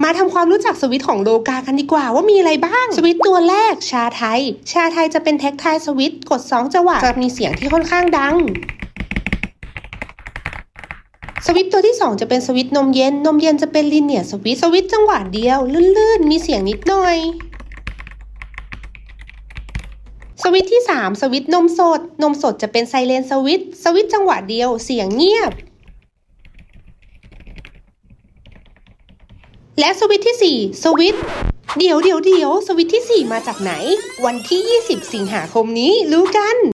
มาทำความรู้จักสวิตช์ของโลกากันดีกว่าว่ามีอะไรบ้างสวิตช์ตัวแรกชาไทยจะเป็นแท็กไทสวิตช์กด2จังหวะจะมีเสียงที่ค่อนข้างดังสวิตช์ตัวที่2จะเป็นสวิตช์นมเย็นจะเป็นลีเนียร์สวิตช์จังหวะเดียวลื่นๆมีเสียงนิดหน่อยสวิตช์ที่3สวิตช์นมสดจะเป็นไซเลนสวิตช์จังหวะเดียวเสียงเงียบและสวิตช์ที่4สวิตช์เดี๋ยวสวิตช์ที่4มาจากไหนวันที่20 สิงหาคมนี้รู้กัน